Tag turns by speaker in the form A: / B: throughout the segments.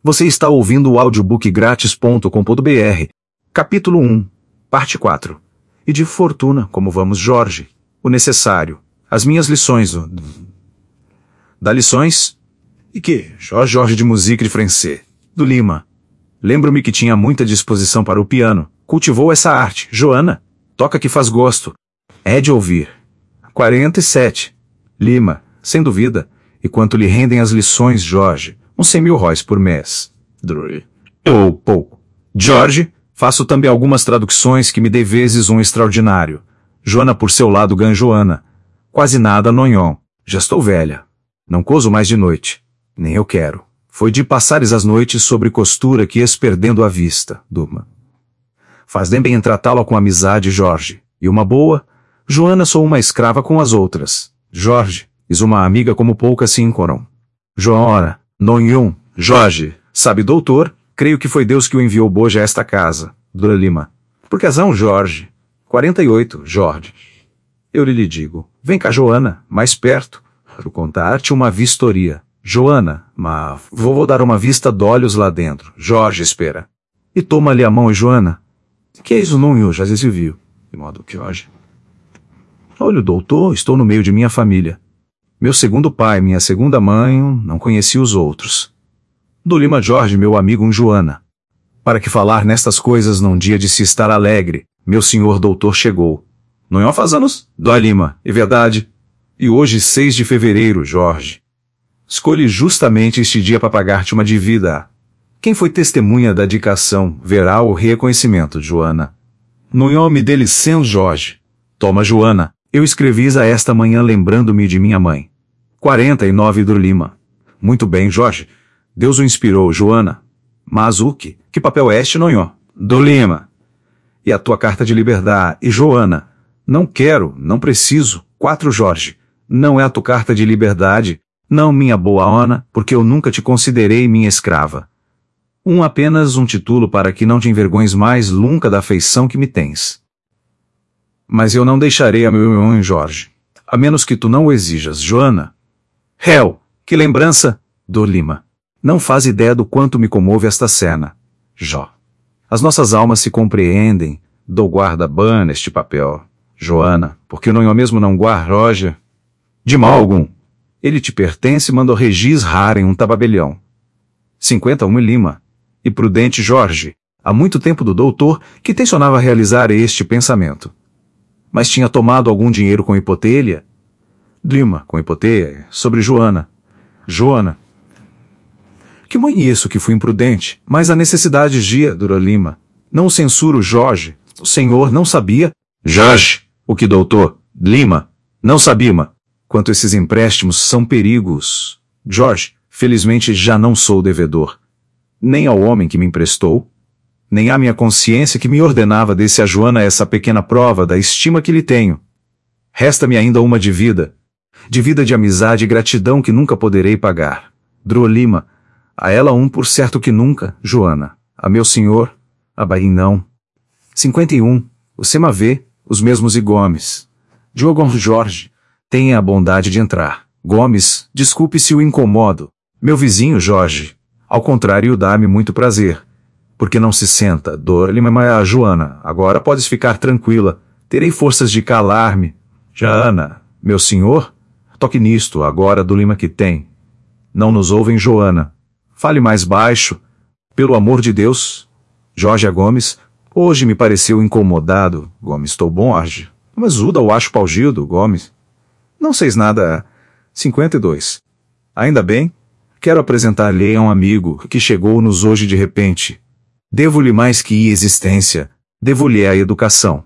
A: Você está ouvindo o audiobookgratis.com.br, capítulo 1, parte 4. E de fortuna, como vamos, Jorge? O necessário. As minhas lições. Dá lições? E que? Jorge de musique de francês. Do Lima. Lembro-me que tinha muita disposição para o piano. Cultivou essa arte. Joana? Toca que faz gosto. É de ouvir. 47. Lima. Sem dúvida. E quanto lhe rendem as lições, Jorge? Uns 100.000 róis por mês. Ou pouco. Jorge, faço também algumas traduções que me dê vezes um extraordinário. Joana por seu lado ganha Joana. Quase nada nonhon. Já estou velha. Não coso mais de noite. Nem eu quero. Foi de passares as noites sobre costura que ias perdendo a vista, Duma. Faz bem em tratá-la com amizade, Jorge. E uma boa? Joana sou uma escrava com as outras. Jorge, és uma amiga como poucas se encontram. Joana, nonhon, Jorge, sabe, doutor, creio que foi Deus que o enviou boja a esta casa. Dona Lima. Por que razão, Jorge? 48, Jorge. Eu lhe digo, vem cá, Joana, mais perto. Quero contar-te uma vistoria. Joana, mas vou dar uma vista d'olhos lá dentro. Jorge, espera. E toma-lhe a mão, Joana. Que é isso, não, já se viu. De modo que hoje... Olha, doutor, estou no meio de minha família. Meu segundo pai, minha segunda mãe, não conheci os outros. Do Lima Jorge, meu amigo, Joana. Para que falar nestas coisas num dia de se estar alegre, meu senhor doutor chegou. Não faz anos? Dó Lima, é verdade. E hoje, 6 de fevereiro, Jorge. Escolhi justamente este dia para pagar-te uma dívida. Quem foi testemunha da dedicação verá o reconhecimento, Joana. No nome dele, São Jorge. Toma, Joana, eu escrevis a esta manhã lembrando-me de minha mãe. 49 do Lima. Muito bem, Jorge. Deus o inspirou, Joana. Mas o que papel é este, nonhó? Do Lima. E a tua carta de liberdade, e Joana. Não quero, não preciso. 4, Jorge. Não é a tua carta de liberdade. Não, minha boa Ana, porque eu nunca te considerei minha escrava. Apenas um título para que não te envergonhes mais nunca da afeição que me tens. Mas eu não deixarei a meu irmão Jorge. A menos que tu não o exijas, Joana. Réu, que lembrança, do Lima. Não faz ideia do quanto me comove esta cena. Jó. As nossas almas se compreendem, do guarda-ban este papel. Joana, porque o nonhó mesmo não guarda, Roger. De mal algum. Ele te pertence e mandou regis rarem um tababelhão. 51 Lima. E prudente Jorge, há muito tempo do doutor, que tencionava realizar este pensamento. Mas tinha tomado algum dinheiro com hipotelha? Lima, com hipoteia, sobre Joana. Joana. Que mãe isso que fui imprudente, mas a necessidade gia, Dura Lima. Não censuro Jorge. O senhor não sabia? Jorge, o que doutor? Lima. Não sabia, quanto esses empréstimos são perigos. Jorge, felizmente já não sou devedor. Nem ao homem que me emprestou, nem à minha consciência que me ordenava desse a Joana essa pequena prova da estima que lhe tenho. Resta-me ainda uma dívida de amizade e gratidão que nunca poderei pagar. Dro Lima, a ela por certo que nunca, Joana. A meu senhor, a Bahia não. 51, o Semavê, os mesmos e Gomes. Diogo Jorge, tenha a bondade de entrar. Gomes, desculpe se o incomodo. Meu vizinho Jorge. Ao contrário, dá-me muito prazer. Porque não se senta, Dor Lima, mas a Joana, agora podes ficar tranquila. Terei forças de calar-me. Joana, meu senhor? Toque nisto, agora do Lima que tem. Não nos ouvem, Joana. Fale mais baixo. Pelo amor de Deus. Jorge a Gomes, hoje me pareceu incomodado. Gomes, estou bom, Jorge. Mas Uda o acho paugildo, Gomes. Não seis nada. 52. Ainda bem? Quero apresentar-lhe a um amigo que chegou-nos hoje de repente. Devo-lhe mais que existência. Devo-lhe a educação.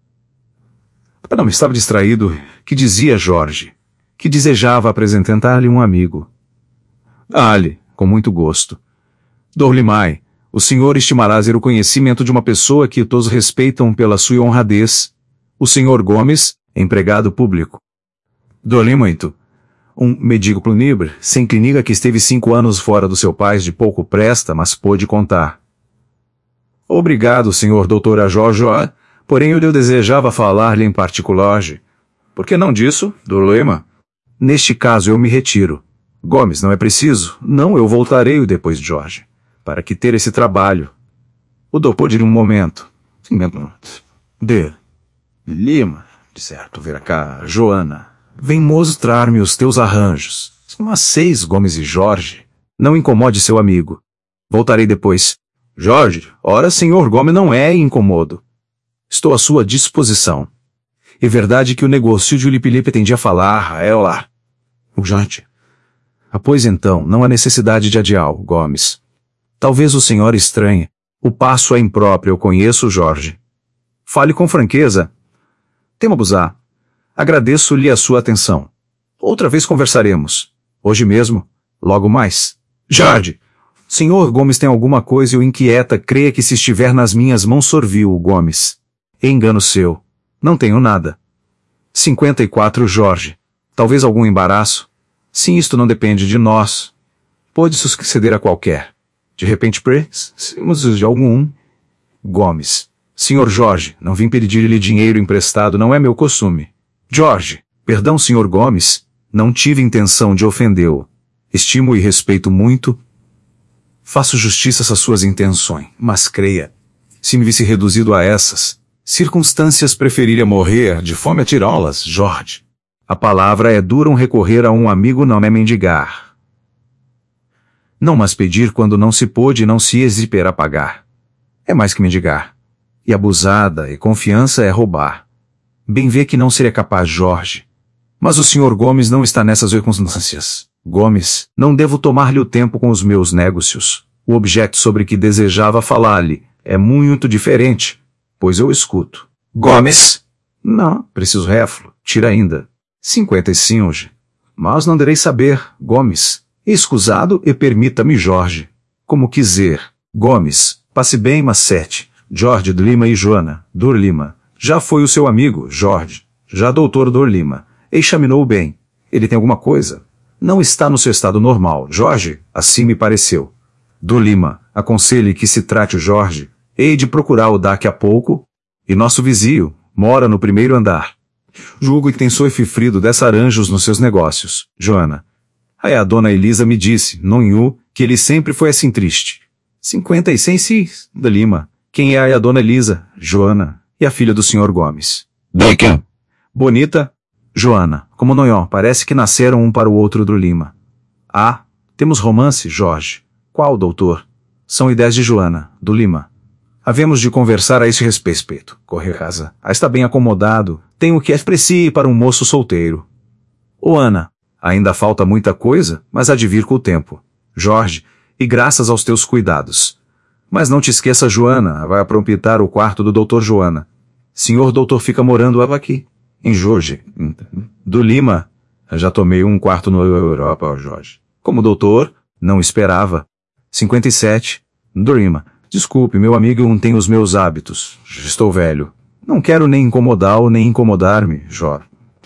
A: Não, estava distraído. Que dizia Jorge? Que desejava apresentar-lhe um amigo. Ali, com muito gosto. Dor-lhe mai, o senhor estimará ser o conhecimento de uma pessoa que todos respeitam pela sua honradez. O senhor Gomes, empregado público. Dor-lhe muito. Mendigo plunibre, sem clínica que esteve 5 anos fora do seu pai de pouco presta, mas pôde contar. Obrigado, senhor doutor a Jorge, porém eu desejava falar-lhe em particular. Por que não disso, Lima? Neste caso eu me retiro. Gomes, não é preciso. Não, eu voltarei depois de Jorge. para que ter esse trabalho? O doutor de um momento. De Lima, de certo, verá cá, Joana. Vem mostrar-me os teus arranjos. Umas 6, Gomes e Jorge. Não incomode seu amigo. Voltarei depois. Jorge, ora, senhor Gomes não é incomodo. Estou à sua disposição. É verdade que o negócio de Ulipilipe tendi a falar, é lá. O Jorge. Pois então, não há necessidade de adiar, Gomes. Talvez o senhor estranhe. O passo é impróprio, eu conheço, Jorge. Fale com franqueza. Temo abusar. Agradeço-lhe a sua atenção. Outra vez conversaremos. Hoje mesmo. Logo mais. Jorge! Senhor Gomes tem alguma coisa e o inquieta, creia que se estiver nas minhas mãos sorviu o Gomes. Engano seu. Não tenho nada. 54, Jorge. Talvez algum embaraço? Sim, isto não depende de nós. Pode suceder a qualquer. De repente, precisamos de algum. Gomes. Senhor Jorge, não vim pedir-lhe dinheiro emprestado, não é meu costume. Jorge. Perdão, senhor Gomes. Não tive intenção de ofendê-lo. Estimo e respeito muito. Faço justiça às suas intenções, mas creia. Se me visse reduzido a essas circunstâncias, preferiria morrer de fome a tirá-las, Jorge. A palavra é dura, recorrer a um amigo não é mendigar. Não mas pedir quando não se pôde e não se exipera pagar. É mais que mendigar. E abusada e confiança é roubar. Bem vê que não seria capaz, Jorge. Mas o senhor Gomes não está nessas circunstâncias. Gomes, não devo tomar-lhe o tempo com os meus negócios. O objeto sobre que desejava falar-lhe é muito diferente, pois eu escuto. Gomes? Não, preciso réflo. Tira ainda. 55. Mas não direi saber, Gomes. Escusado e permita-me, Jorge. Como quiser. Gomes, passe bem, mas 7. Jorge de Lima e Joana, Dor Lima. Já foi o seu amigo, Jorge. Já doutor Dor Lima. Examinou bem. Ele tem alguma coisa? Não está no seu estado normal, Jorge. Assim me pareceu. Dor Lima, aconselhe que se trate o Jorge. Hei de procurá-lo daqui a pouco. E nosso vizinho mora no primeiro andar. Julgo que tem sofrido desarranjos nos seus negócios, Joana. Aí a dona Elisa me disse, nonhu, que ele sempre foi assim triste. 56, da Lima. Quem é a dona Elisa? Joana. E a filha do senhor Gomes. Daquem. Bonita? Joana. Como nonhó, parece que nasceram um para o outro do Lima. Ah, temos romance, Jorge. Qual, doutor? São ideias de Joana, do Lima. Havemos de conversar a esse respeito. Corre casa. Está bem acomodado. Tem o que é preciso para um moço solteiro. Ô Ana. Ainda falta muita coisa, mas há de vir com o tempo. Jorge, e graças aos teus cuidados. Mas não te esqueça, Joana, vai aproveitar o quarto do doutor Joana. Senhor doutor fica morando aqui, em Jorge. Do Lima, já tomei um quarto no Europa, Jorge. Como doutor, não esperava. 57, do Lima. Desculpe, meu amigo, não tem os meus hábitos. Estou velho. Não quero nem incomodá-lo, nem incomodar-me, Jorge.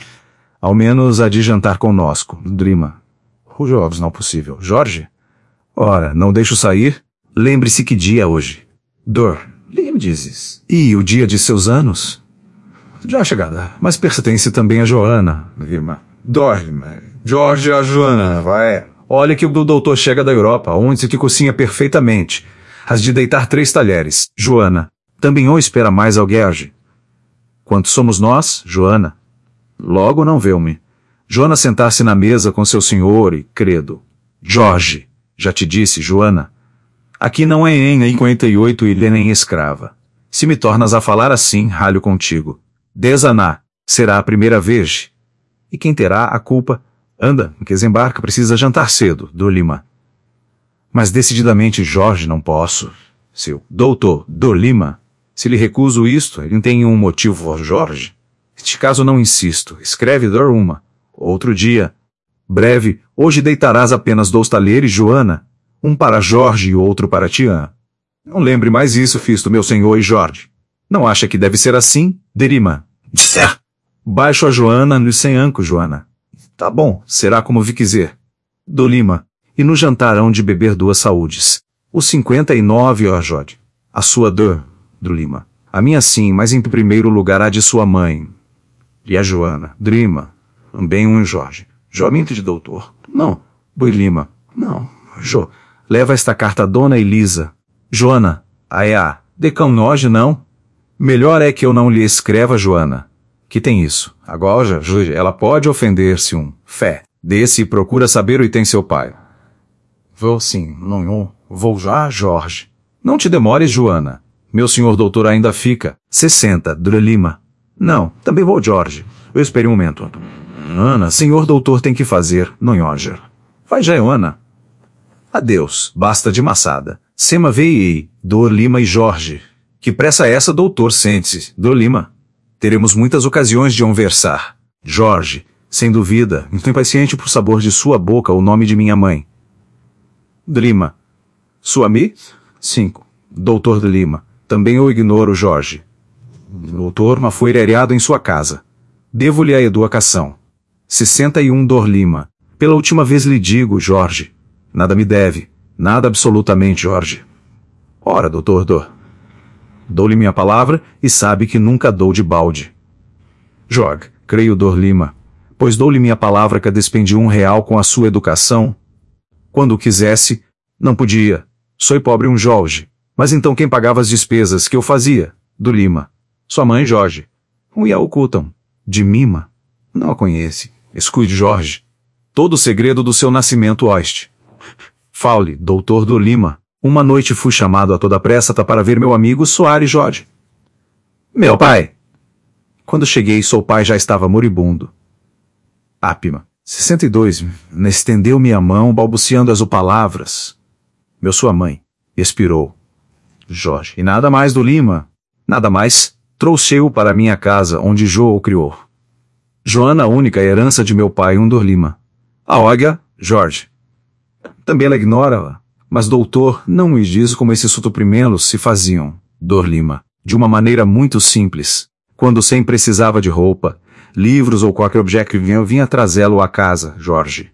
A: Ao menos há de jantar conosco, Drima. O jovens não possível. Jorge? Ora, não deixo sair? Lembre-se que dia é hoje. Dor. Me dizes. E o dia de seus anos? Já chegada. Mas pertence também a Joana, Drima. Dorme. Jorge, a Joana, vai. Olha que o doutor chega da Europa, onde que cozinha perfeitamente. Has de deitar 3 talheres. Joana. Também ou espera mais alguém? Quantos somos nós, Joana? Logo não veu-me. Joana sentar-se na mesa com seu senhor e, credo. Jorge, já te disse, Joana. Aqui não é em 58 e nem escrava. Se me tornas a falar assim, ralho contigo. Desaná, será a primeira vez. E quem terá a culpa? Anda, que desembarca, precisa jantar cedo, do Lima. Mas decididamente, Jorge, não posso. Seu doutor, do Lima. Se lhe recuso isto, ele tem um motivo, Jorge. Neste caso não insisto. Escreve Dor uma. Outro dia. Breve, hoje deitarás apenas 2 talheres, Joana. Um para Jorge e outro para Tian. Não lembre mais isso, fisto meu senhor e Jorge. Não acha que deve ser assim, Derima? Disser. Baixo a Joana no sem anco, Joana. Tá bom, será como vi quiser. Do Lima. E no jantar hão de beber 2 saúdes. O 59, ó Jorge. A sua do Lima. A minha sim, mas em primeiro lugar a de sua mãe. E a Joana, Drima, também um Jorge. Jovem de doutor. Não. Boi Lima. Não. Leva esta carta a Dona Elisa. Joana, decão noje não? Melhor é que eu não lhe escreva, Joana. Que tem isso? Agora, ela pode ofender-se fé. Desse e procura saber o que tem seu pai. Vou sim, não, vou já, Jorge. Não te demores, Joana. Meu senhor doutor ainda fica. 60, Lima. Não, também vou, Jorge. Eu espere um momento. Ana, senhor doutor tem que fazer, não, Jorge. Vai já, Ana. Adeus, basta de maçada. Sema vei, Dor Lima e Jorge. Que pressa é essa, doutor, sente-se, Dor Lima. Teremos muitas ocasiões de conversar. Jorge, sem dúvida, estou impaciente por sabor de sua boca o nome de minha mãe. Lima. Sua mi? 5. Doutor de Lima. Também o ignoro, Jorge. Doutor, mas foi hereado em sua casa. Devo-lhe a educação. 61 Dor Lima. Pela última vez lhe digo, Jorge. Nada me deve. Nada absolutamente, Jorge. Ora, doutor Dor. Dou-lhe minha palavra e sabe que nunca dou de balde. Jorge, creio, Dor Lima. Pois dou-lhe minha palavra que despendi R$1 com a sua educação. Quando quisesse, não podia. Sou pobre Jorge. Mas então quem pagava as despesas que eu fazia? Do Lima. Sua mãe, Jorge. E a ocultam. De Mima. Não a conhece. Escude, Jorge. Todo o segredo do seu nascimento oeste. Fale, doutor do Lima. Uma noite fui chamado a toda pressa para ver meu amigo Soares Jorge. Meu pai. Quando cheguei, seu pai já estava moribundo. Ápima. 62. Estendeu-me a mão, balbuciando as palavras. Meu sua mãe. Expirou. Jorge. E nada mais do Lima. Nada mais. Trouxe-o para minha casa, onde Jo o criou. Joana, a única herança de meu pai, Dor Lima. A Olga, Jorge. Também ela ignora-a. Mas, doutor, não me diz como esses suprimentos se faziam, Dor Lima, de uma maneira muito simples. Quando sem precisava de roupa, livros ou qualquer objeto eu vinha trazê-lo à casa, Jorge.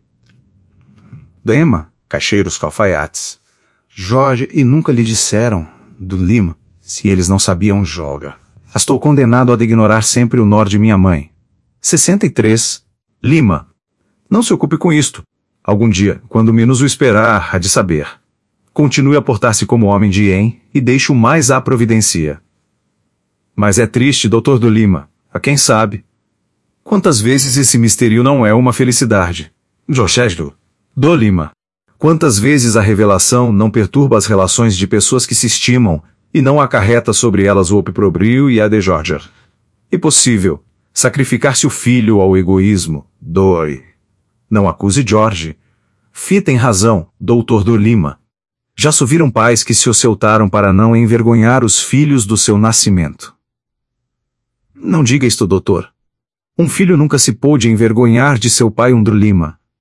A: Dema, caixeiros calfaiates. Jorge, e nunca lhe disseram, do Lima, se eles não sabiam joga. Estou condenado a ignorar sempre o nome de minha mãe. 63. Lima. Não se ocupe com isto. Algum dia, quando menos o esperar, há de saber. Continue a portar-se como homem de bem e deixe o mais à providencia. Mas é triste, doutor do Lima. A quem sabe? Quantas vezes esse mistério não é uma felicidade? Jorge do Lima. Quantas vezes a revelação não perturba as relações de pessoas que se estimam e não acarreta sobre elas o opróbrio e a de Jorge? É possível sacrificar-se o filho ao egoísmo, dói. Não acuse Jorge. Fih tem razão, doutor do Lima. Já se viram pais que se ocultaram para não envergonhar os filhos do seu nascimento. Não diga isto, doutor. Um filho nunca se pôde envergonhar de seu pai, Dor Lima.